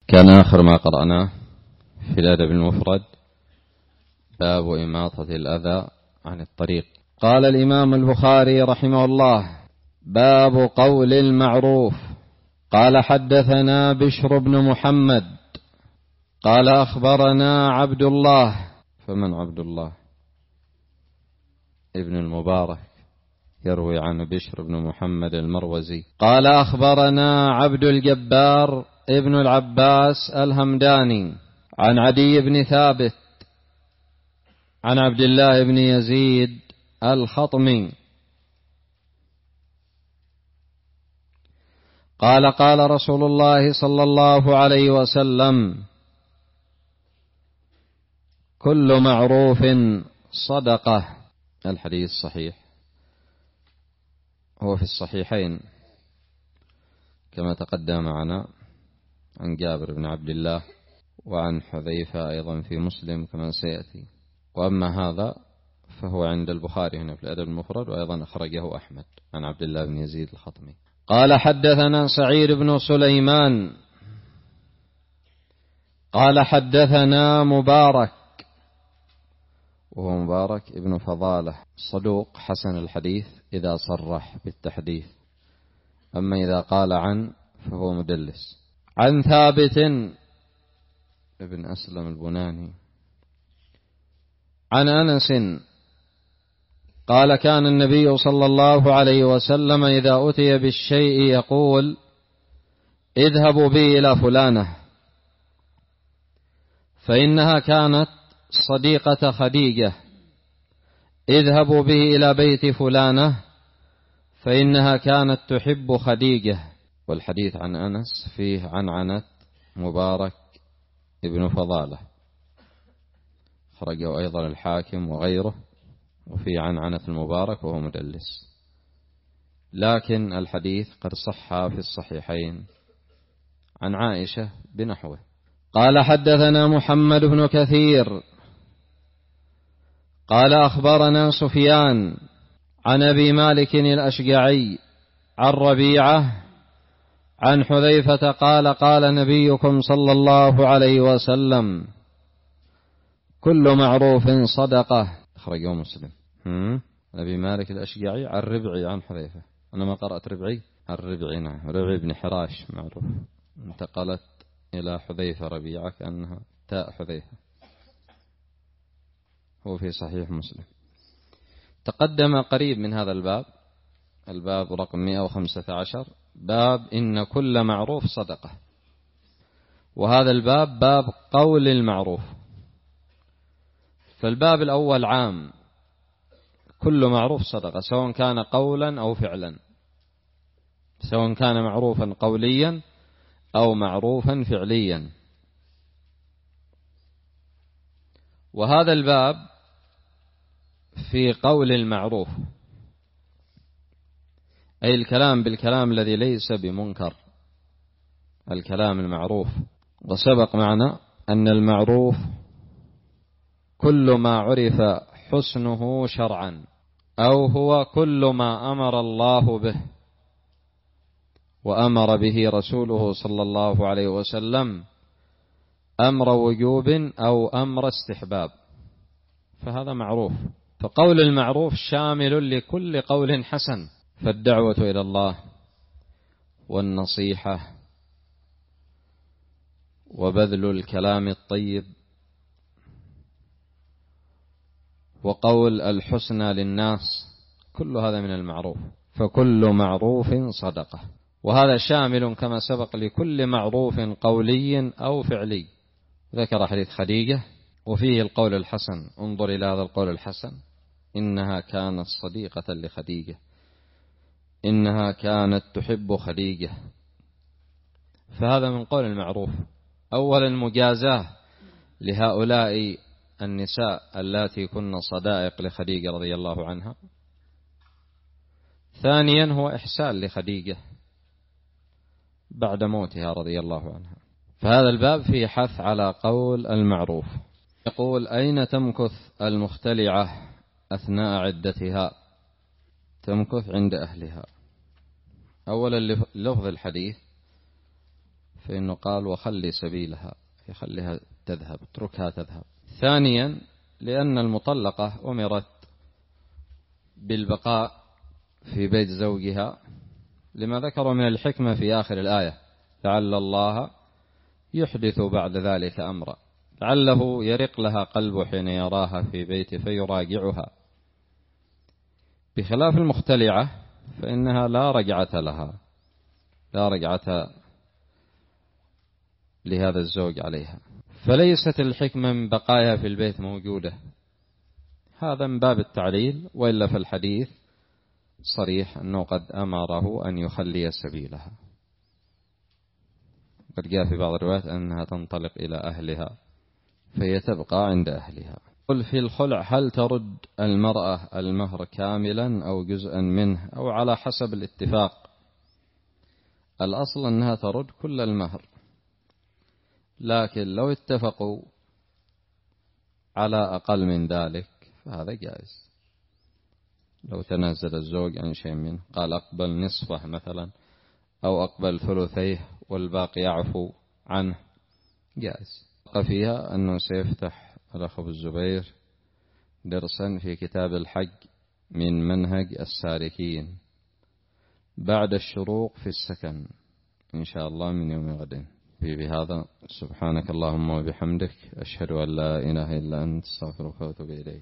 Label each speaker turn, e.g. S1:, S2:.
S1: كان آخر ما قرأناه في الأدب المفرد باب إماطة الأذى عن الطريق. قال الإمام البخاري رحمه الله: باب قول المعروف. قال: حدثنا بشر بن محمد قال: أخبرنا عبد الله. فمن عبد الله؟ ابن المبارك، يروي عن بشر بن محمد المروزي. قال: أخبرنا عبد الجبار ابن العباس الهمداني عن عدي بن ثابت عن عبد الله بن يزيد الخطمي قال: قال رسول الله صلى الله عليه وسلم: كل معروف صدقة. الحديث صحيح، هو في الصحيحين كما تقدم معنا عن جابر بن عبد الله وعن حذيفة أيضا في مسلم كما سيأتي. وأما هذا فهو عند البخاري هنا في الأدب المفرد، وأيضا أخرجه أحمد عن عبد الله بن يزيد الخطمي. قال: حدثنا سعيد بن سليمان قال: حدثنا مبارك، وهو مبارك ابن فضالة صدوق حسن الحديث إذا صرح بالتحديث، أما إذا قال عن فهو مدلس. عن ثابت ابن أسلم البناني عن أنس قال: كان النبي صلى الله عليه وسلم إذا أتي بالشيء يقول: اذهبوا بي إلى فلانة فإنها كانت صديقة خديجة، اذهبوا به إلى بيت فلانة فإنها كانت تحب خديجة. والحديث عن أنس فيه عنعنة مبارك ابن فضالة، خرجه أيضا الحاكم وغيره، وفي عنعنة المبارك وهو مدلس، لكن الحديث قد صح في الصحيحين عن عائشة بنحوه. قال: حدثنا محمد بن كثير قال: أخبرنا سفيان عن أبي مالك الأشجعي عن ربيعة عن حذيفة قال: قال نبيكم صلى الله عليه وسلم: كل معروف صدقة. أخرجه مسلم. أبي مالك الأشجعي عن ربعي عن حذيفة. أنا ما قرأت ربعي، عن ربعي. نعم، ربعي بن حراش معروف، انتقلت إلى حذيفة ربيعة كأنها تاء حذيفة، هو في صحيح مسلم. تقدم قريب من هذا الباب رقم 115، باب إن كل معروف صدقة. وهذا الباب باب قول المعروف. فالباب الأول عام، كل معروف صدقة، سواء كان قولا أو فعلا، سواء كان معروفا قوليا أو معروفا فعليا. وهذا الباب في قول المعروف، أي الكلام بالكلام الذي ليس بمنكر، الكلام المعروف. وسبق معنا أن المعروف كل ما عرف حسنه شرعا، أو هو كل ما أمر الله به وأمر به رسوله صلى الله عليه وسلم أمر وجوب أو أمر استحباب، فهذا معروف. فقول المعروف شامل لكل قول حسن، فالدعوة إلى الله والنصيحة وبذل الكلام الطيب وقول الحسنى للناس، كل هذا من المعروف. فكل معروف صدقة، وهذا شامل كما سبق لكل معروف قولي أو فعلي. ذكر حديث خديجة وفيه القول الحسن، انظر إلى هذا القول الحسن: إنها كانت صديقة لخديجة، إنها كانت تحب خديجة. فهذا من قول المعروف. أولا مجازاه لهؤلاء النساء اللاتي كن صدائق لخديجة رضي الله عنها. ثانيا هو إحسان لخديجة بعد موتها رضي الله عنها. فهذا الباب فيه حث على قول المعروف. يقول: أين تمكث المختلعة أثناء عدتها؟ تمكث عند أهلها. أولا لفظ الحديث فإنه قال وخلي سبيلها، يخليها تذهب، اتركها تذهب. ثانيا لأن المطلقة أمرت بالبقاء في بيت زوجها لما ذكر من الحكمة في آخر الآية: لعل الله يحدث بعد ذلك أمرا، لعله يرق لها قلبه حين يراها في بيته فيراجعها، بخلاف المختلعة فإنها لا رجعة لها، لا رجعة لهذا الزوج عليها، فليست الحكمة من بقائها في البيت موجودة. هذا من باب التعليل، وإلا في الحديث صريح أنه قد أمره أن يخلي سبيلها. قد جاء في بعض الروايات أنها تنطلق إلى أهلها فهي تبقى عند أهلها. قل في الخلع: هل ترد المرأة المهر كاملا أو جزءا منه أو على حسب الاتفاق؟ الأصل أنها ترد كل المهر، لكن لو اتفقوا على أقل من ذلك فهذا جائز. لو تنازل الزوج عن شيء منه، قال أقبل نصفه مثلا أو أقبل ثلثيه والباقي يعفو عنه، جائز. فيها أنه سيفتح الأخ أبو الزبير درسا في كتاب الحج من منهج السالكين بعد الشروق في السكن إن شاء الله من يوم غد. بهذا سبحانك اللهم وبحمدك، أشهد أن لا إله إلا أنت، استغفرك وأتوب إليك.